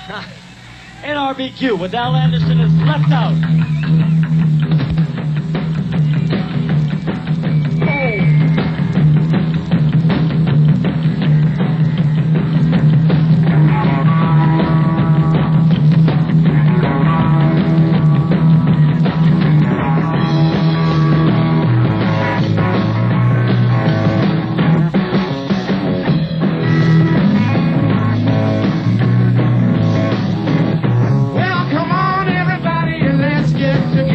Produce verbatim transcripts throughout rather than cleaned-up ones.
N R B Q with Al Anderson is left out. Well, come on, everybody, and let's get together.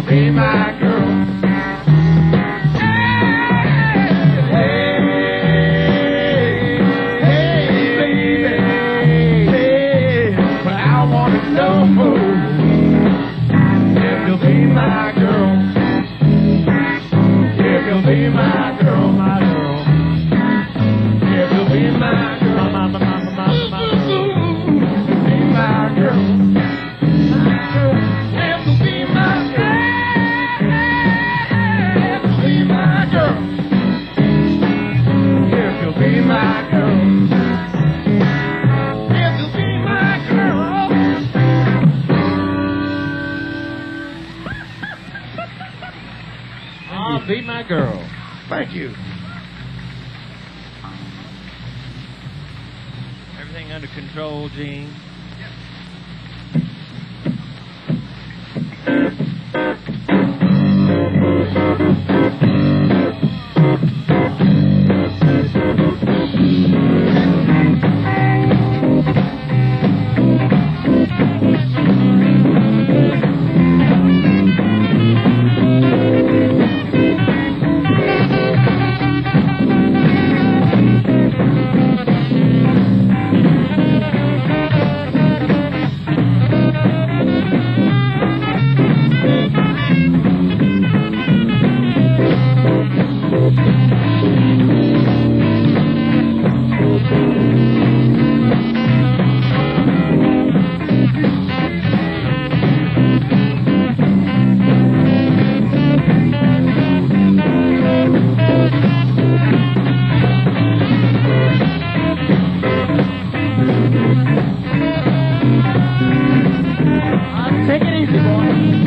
you'll be my girl. Hey, hey, baby, hey, but I want to know if you'll be my girl. If you'll be my girl, my girl. If you'll be my girl, my, my, my, my, my, my, my. Be my girl. If you'll be my girl. If you'll be my girl. If you'll be my girl. If you'll be my girl. Ah, be my girl. Thank you. Everything under control, Gene. Take it easy, boy.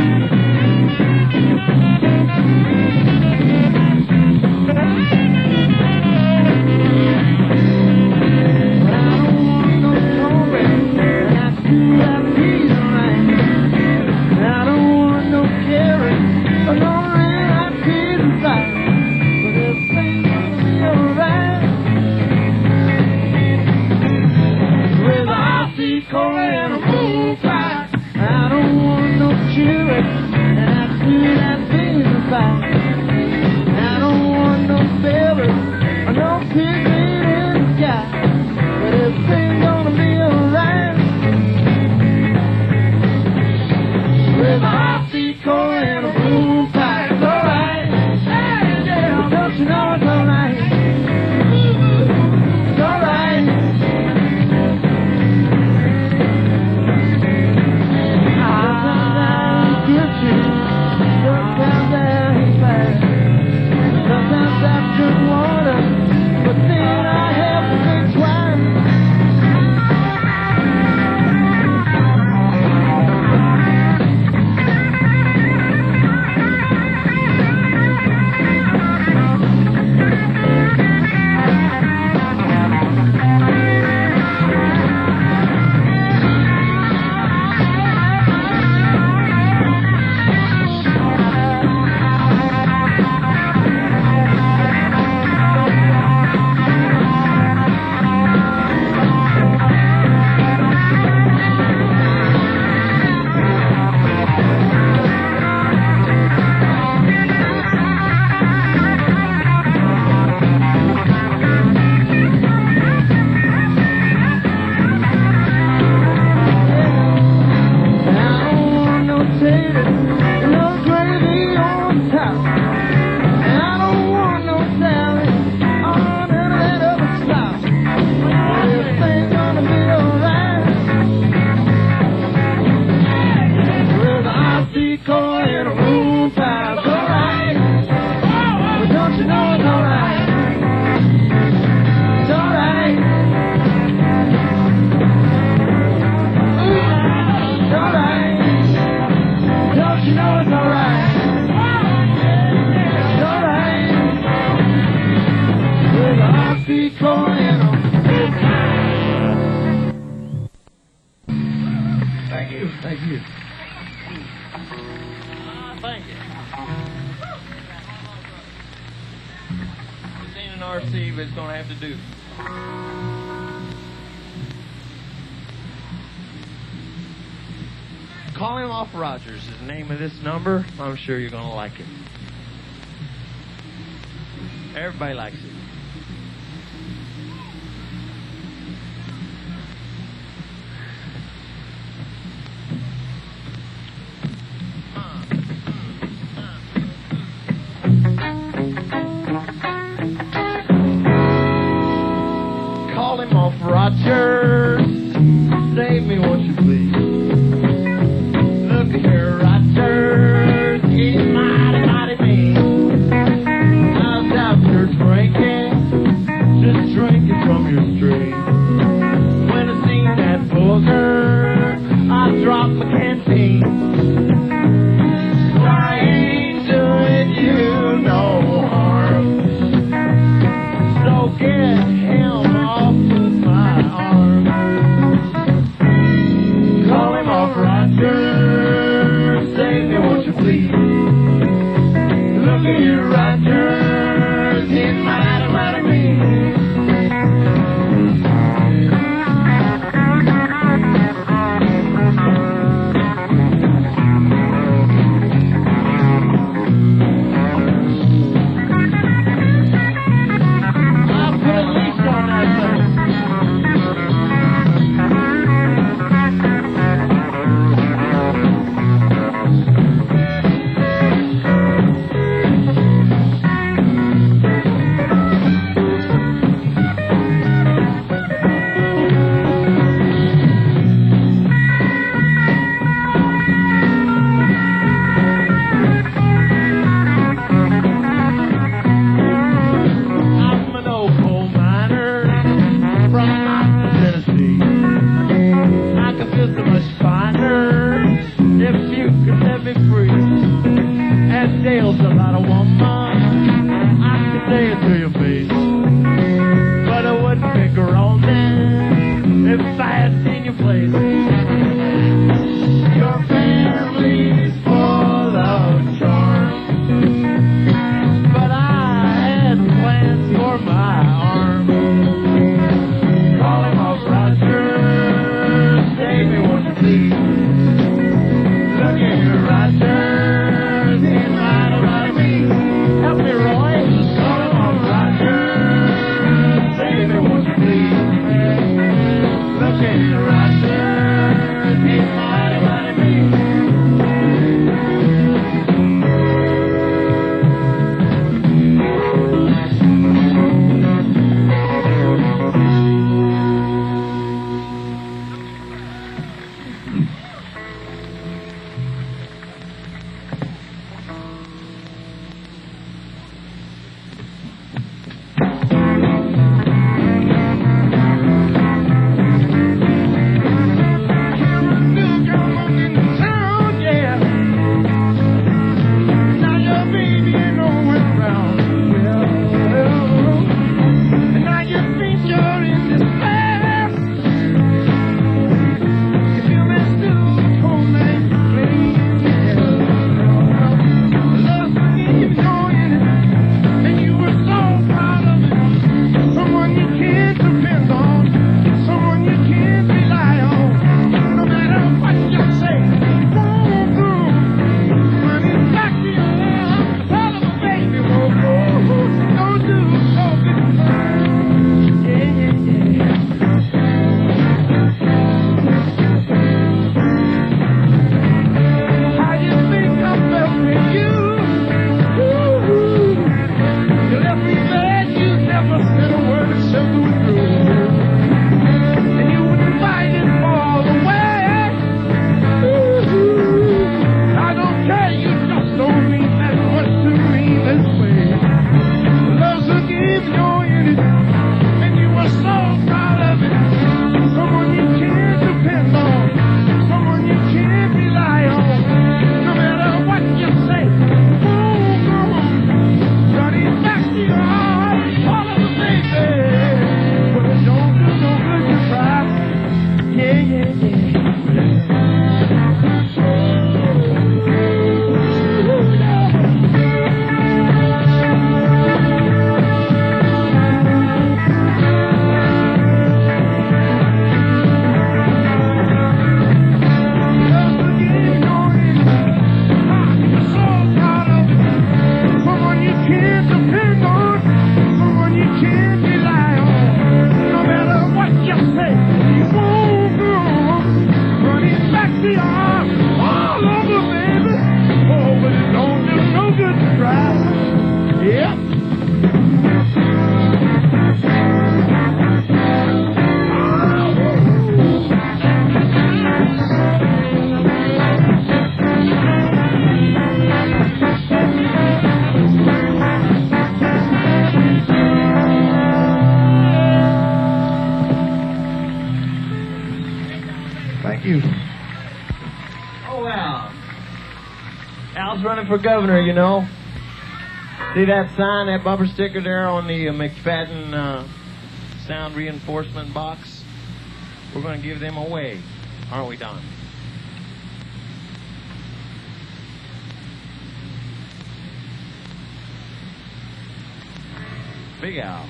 R C, but it's going to have to do. Call Him Off Rogers is the name of this number. I'm sure you're going to like it. Everybody likes it. Call him off, Rogers. Save me, won't you please? Look here, Rogers. He's mighty, mighty mean. I was out here drinking, just drinking from your stream. When I seen that booger, I dropped my canteen. I ain't doing you no harm. So get him off of my arm. Call him off, Rogers. Save me, won't you please? Look at you, Rogers. He's mighty, mighty mean. I'll put a leash on that thing. I'm an old coal miner from Knoxville, Tennessee. I could feel so much finer if you could set me free. And Dale's a lot of woman, I could say it to your face, but I wouldn't pick her on them if I had seen your place. Your family's full of charm, but I had plans for my arm. Call him off, Rogers. Save me, won't you please? Look at you, Rogers. He's mighty, mighty mean. Help me, Roy. Call him off, Rogers. Save me, won't you please? Look at you, Rogers. He's mighty, mighty mean. Thank you. Oh, well. Al's running for governor, you know. See that sign, that bumper sticker there on the uh, McFadden uh, sound reinforcement box? We're going to give them away, aren't we, Don? Big Al.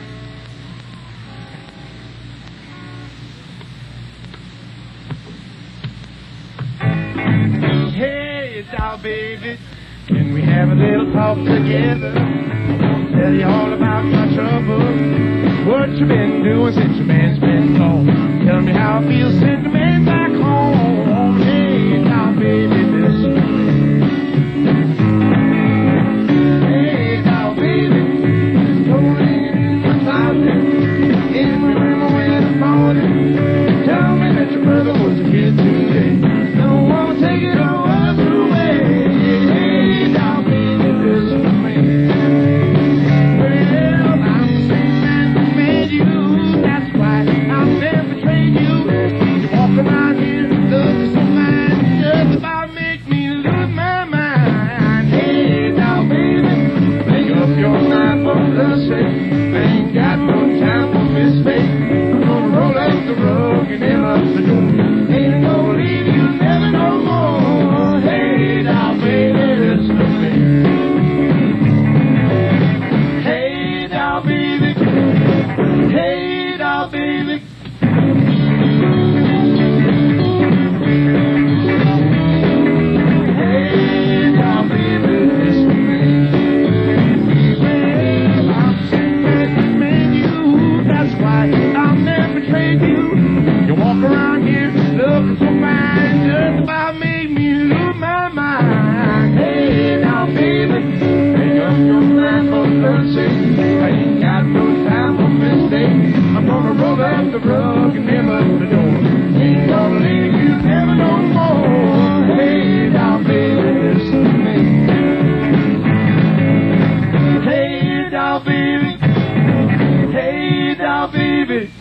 Hey, it's our baby. Can we have a little talk together? Tell you all about my trouble. What you been doing since your man's been gone? Tell me how it feels since the man's back home. Hey, it's our baby, listen to me. Hey, it's our baby. Rolling in the closet. In the room when I found it. Tell me that your brother was a kid today. Don't want to take it all away. Hey, now baby, listen to me. Well, I'm the same man who made you. That's why I'll never trade you. You walk around here looking so fine, just about make me lose my mind. Hey, now baby, make up your mind for the sake. I ain't got no time for mistake. I'm gonna roll out the rug and nail up the door. Ain't gonna leave you never no more. Hey, now baby, listen to me. Hey, now baby. Hey, now baby. Hey, now baby, listen to me. Well, I'm saying that man you. That's why I'll never trade you. You walk around here looking so fine, just about make me lose my mind. Hey, now baby, make up your mind for love's sake. I ain't got no time for mistake. I'm gonna roll up the rug and nail up the door. Ain't gonna leave you never no more. Hey, now baby, listen to me. Hey, now baby. Hey, now baby.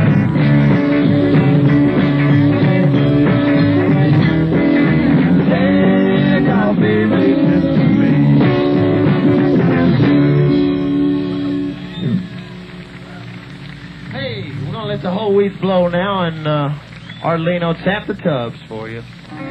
Hey, now baby, listen to me. Hey, we're going to let the whole wheat blow now, and uh, Arleno tap the tubs for you.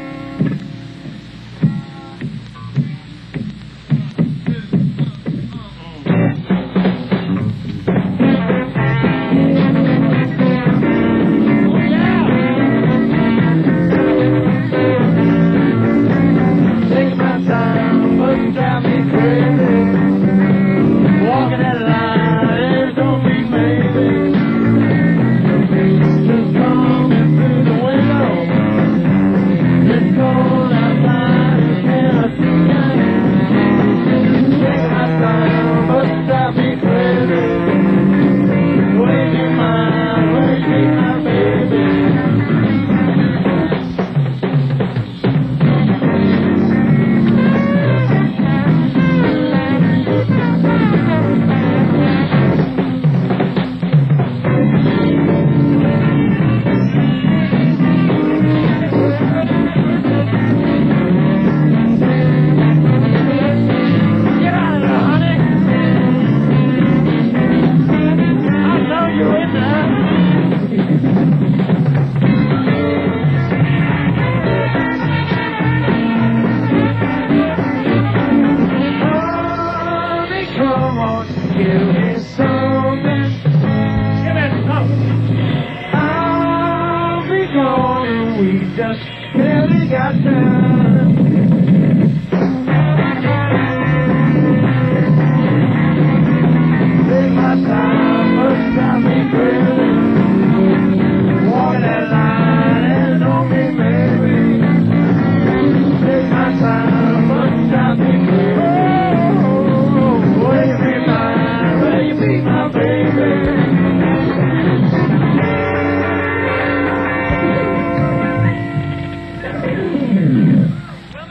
Take my time, but drive me crazy. Walking that line, there's no big maybe. The breeze just coming through the window. It's cold outside, and cannot see nothing. Take my time, but drive me crazy. Where you mind, where you be my baby. Get out of there, honey. I know you're in there. Honey, come on, give me something. Give me something. I'll be gone and we just barely got time. Take my time, but drive me crazy. Walk that line and don't be maybe. Take my time, but drive me crazy. Oh, will you be mine? Will you be my baby? Well,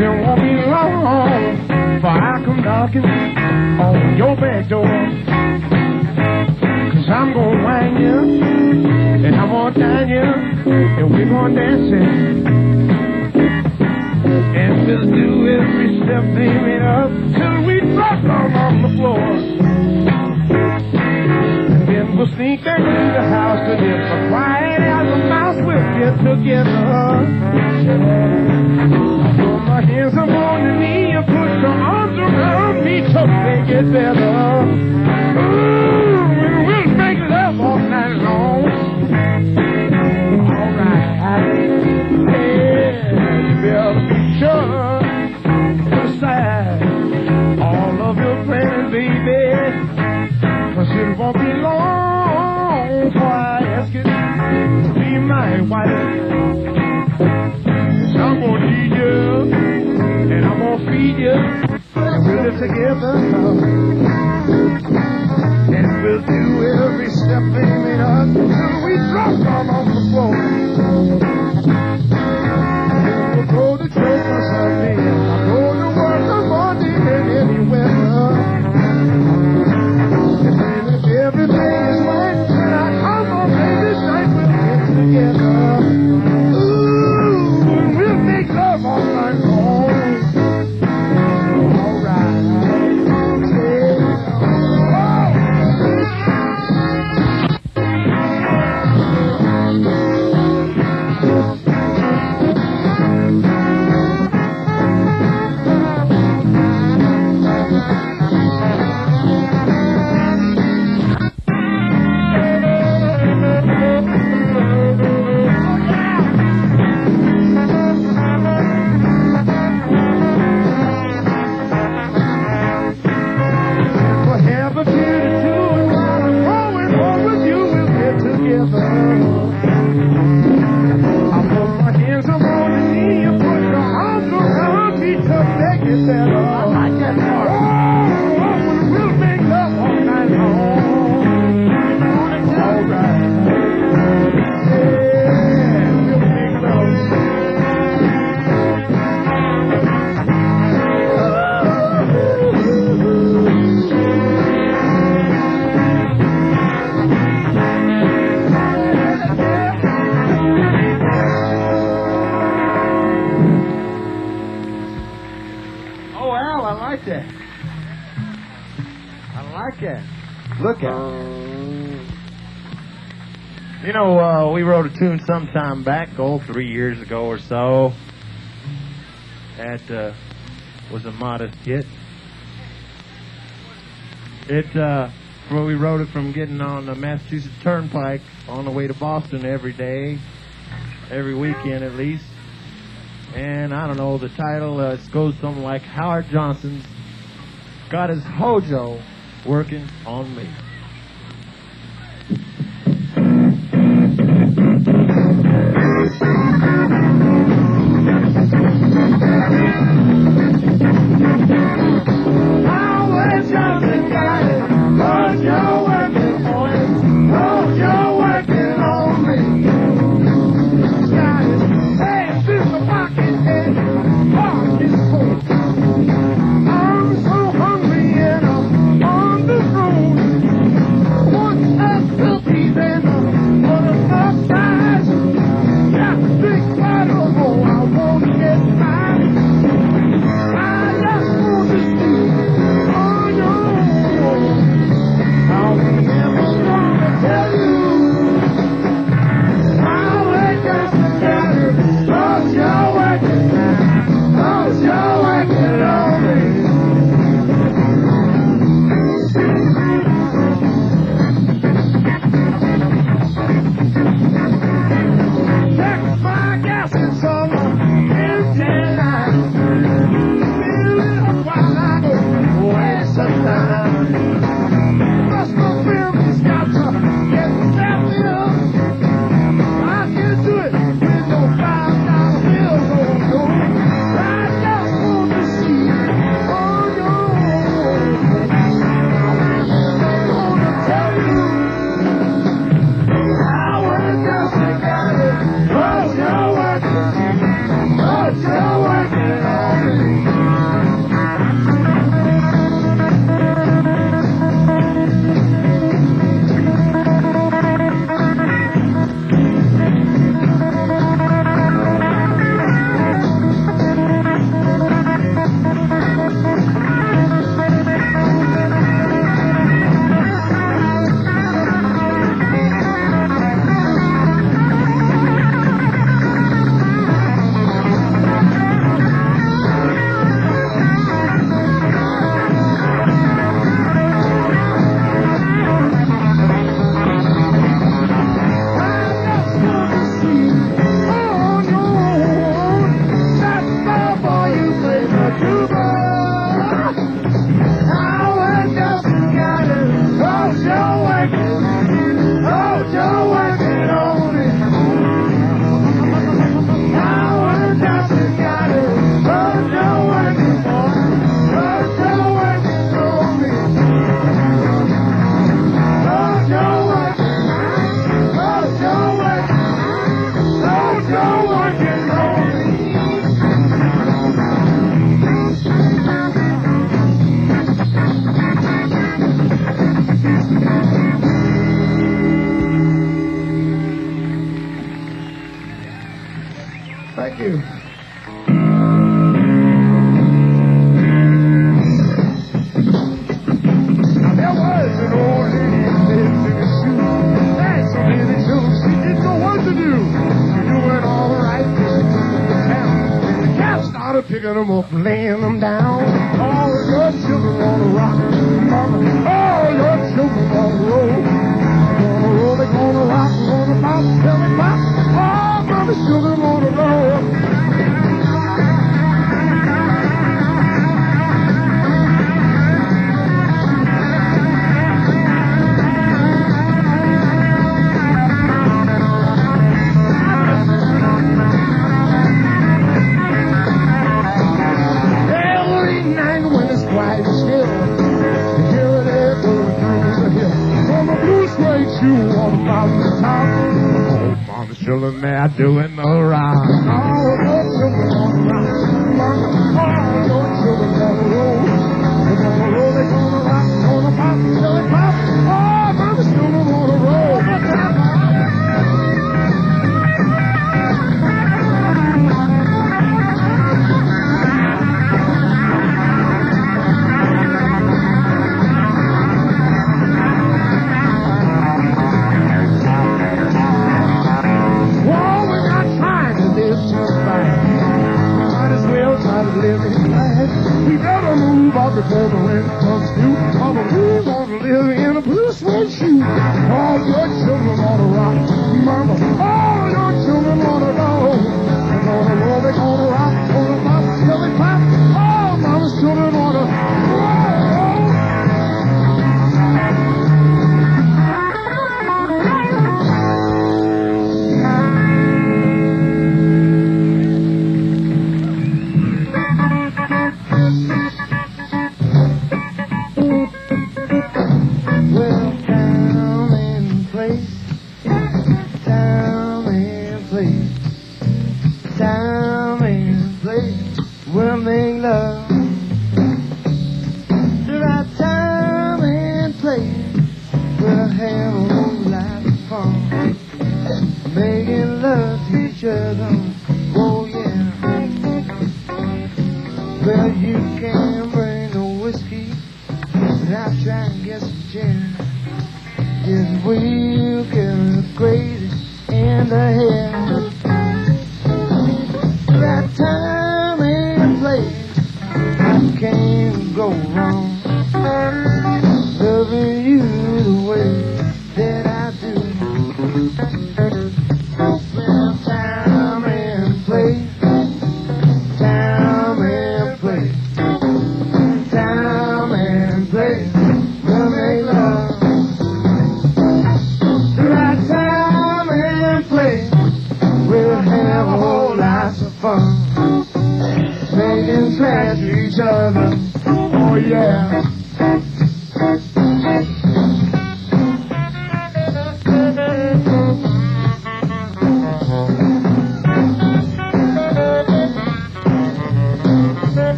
it won't be long before I come knocking on your back door. Cause I'm gonna wang you, and I'm gonna dine you, and we're gonna dance it. And we'll do every step they made up till we drop down on the floor. And then we'll sneak back to the house, and if we're quiet as a mouse, we'll get together. Put my hands up on your knee and put your arms around me to make it better. Ooh, and we'll make love all night long. All right. Yeah, you better be sure to decide all of your plans, baby. Cause it won't be long before I ask you to be my wife. Cause I'm gonna need you, and I'm gonna feed you, and we'll live together. And we'll do every step they made up till we drop down on the floor. We'll go to church on Sunday, I'll go to work on Monday and anywhere. And then if everything is right, then I come on baby night, we'll get together. Ooh, and we'll make love all night long. All right. Look at it. You know, uh, we wrote a tune some time back, oh, three years ago or so. That uh, was a modest hit. It, uh, well, we wrote it from getting on the Massachusetts Turnpike on the way to Boston every day, every weekend at least. And I don't know, the title uh, it goes something like Howard Johnson's got his hojo working on me. Howard Johnson got it, hojo working on it, hojo working on me. Got it, hey, sister pocket head, pocket full. I'm so hungry and I'm on the road. knocking them down. All your children wanna rock, mama. All your children wanna roll. Gonna roll, they gonna rock, gonna pop, tell me pop. All mama's children wanna roll. You want to follow the top? Oh, mama's children, they're doing the rock. All your children want to rock. Mama, all your children gonna roll. They're gonna roll, they're gonna rock, gonna pop, till it pop. Oh, mama's children wanna roll. We better move out before the wind comes through. Mama, we want to live in a blue suede shoe. All your children want to rock. Mama, all your children want to roll. They're gonna roll, they're gonna rock, gonna pop, till they pop. All mama's children want to roll.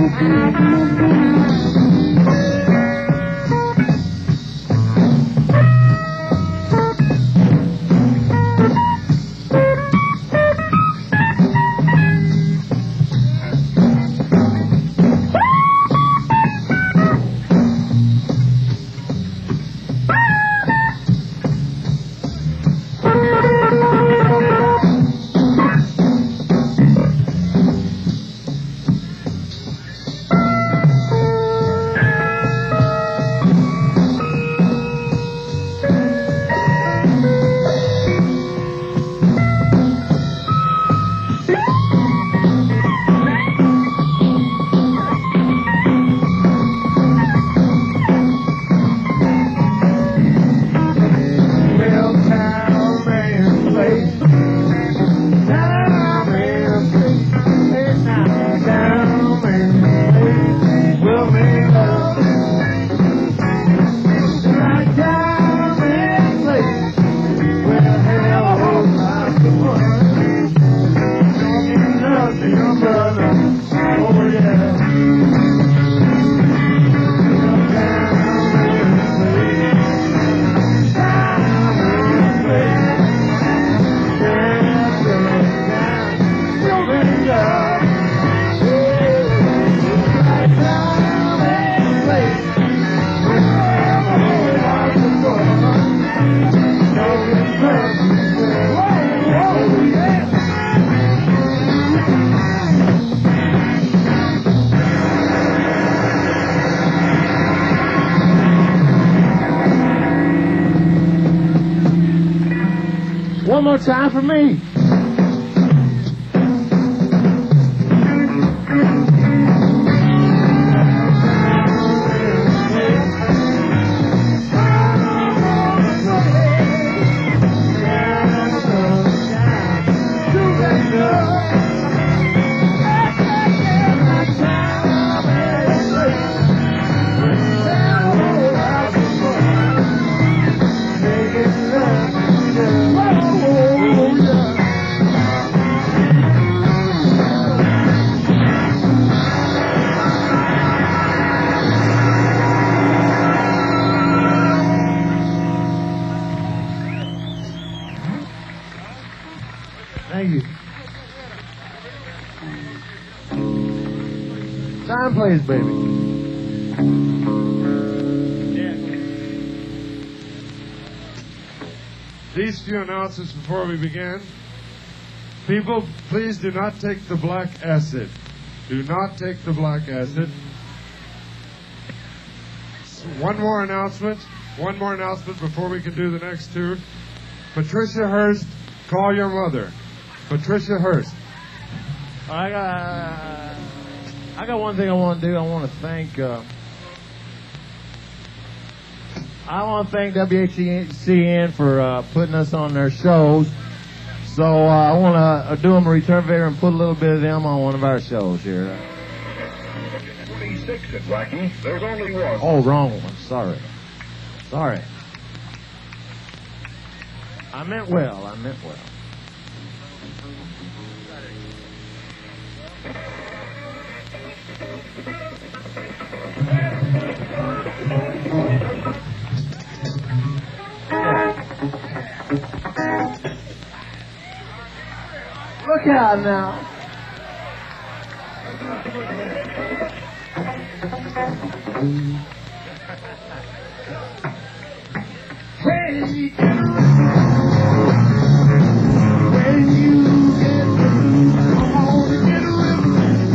One more time for me. Thank you. Time plays, baby. These few announcements before we begin. People, please do not take the black acid. Do not take the black acid. One more announcement. One more announcement before we can do the next two. Patricia Hearst, call your mother. Patricia Hearst. I got, I got one thing I want to do. I want to thank, uh, I want to thank W H C N for uh, putting us on their shows. So uh, I want to uh, do them a return favor and put a little bit of them on one of our shows here. twenty-six at Blackie. There's only one. Oh, wrong one. Sorry. Sorry. I meant well. I meant well. Look out now. Hey, when you get the blues, come on and get a rhythm.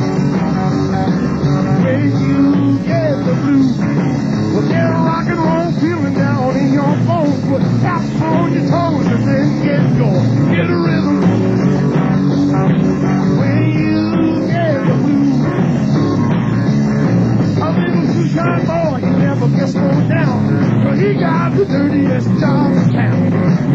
When you get the blues, well, get a rock and roll feeling down in your bones. Put taps on your toes and then get going. Get a rhythm. When you get the blues, a little two-shine boy, he never gets slowed down. But he got the dirtiest job in town.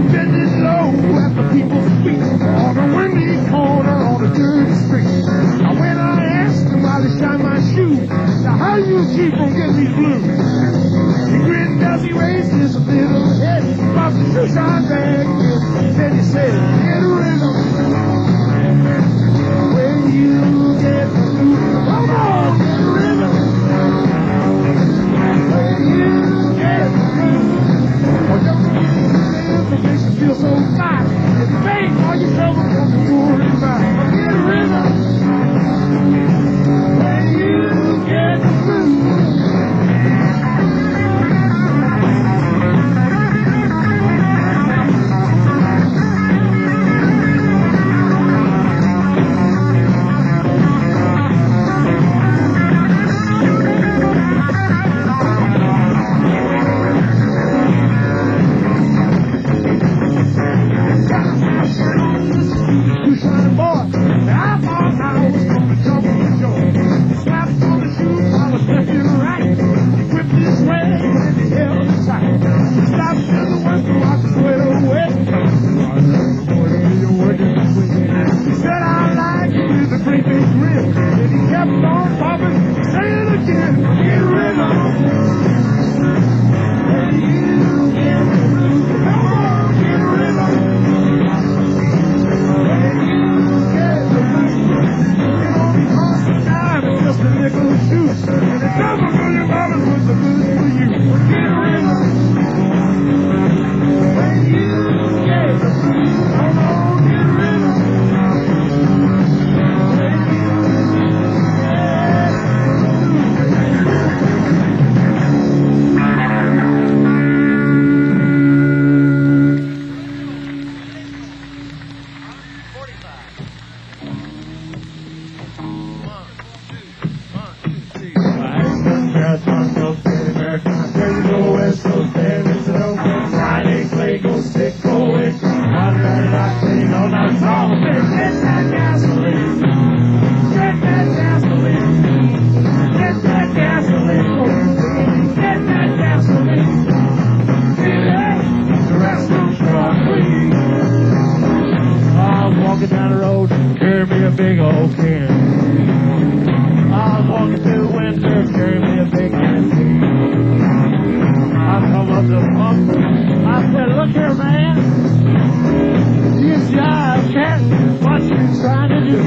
do?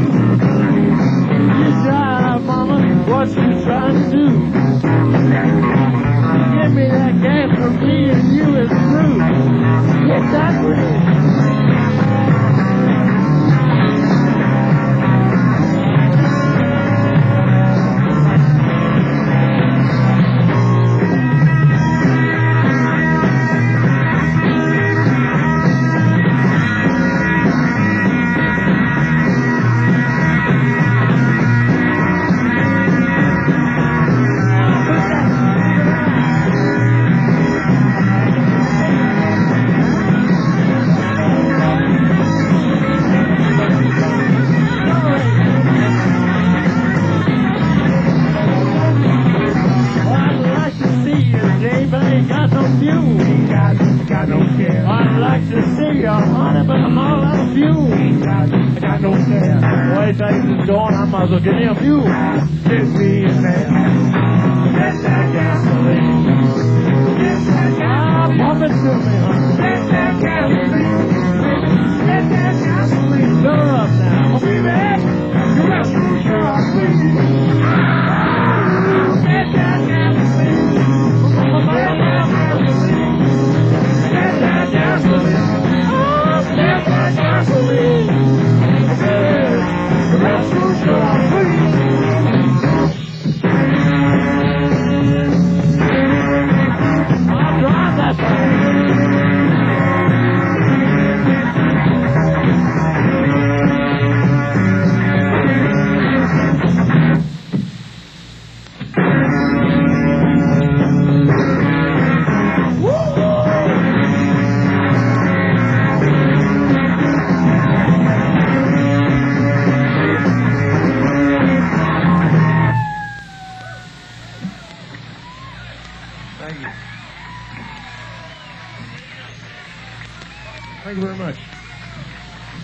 You drive, mama, what you trying to do? Give me that gas for me and you is through. Get that bridge. I'd like to see you, honey, but I'm all out of fuel. I got no care. The way things is going, I might as well get me a fuel. Get me in there. Get that gasoline. Get that gasoline. Pump it to me, honey. Get that gasoline. Get that gasoline. Fill her up now. I'll be back. You're out to sure I'll see. Get that gasoline. Get that gasoline. Get that gasoline. Oh, get that gasoline. Yeah, the rest will sure I'll please. I'll drive that thing. Thank you. Thank you very much.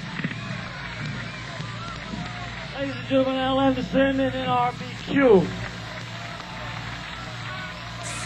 Ladies and gentlemen, I'll have to send in an R B Q.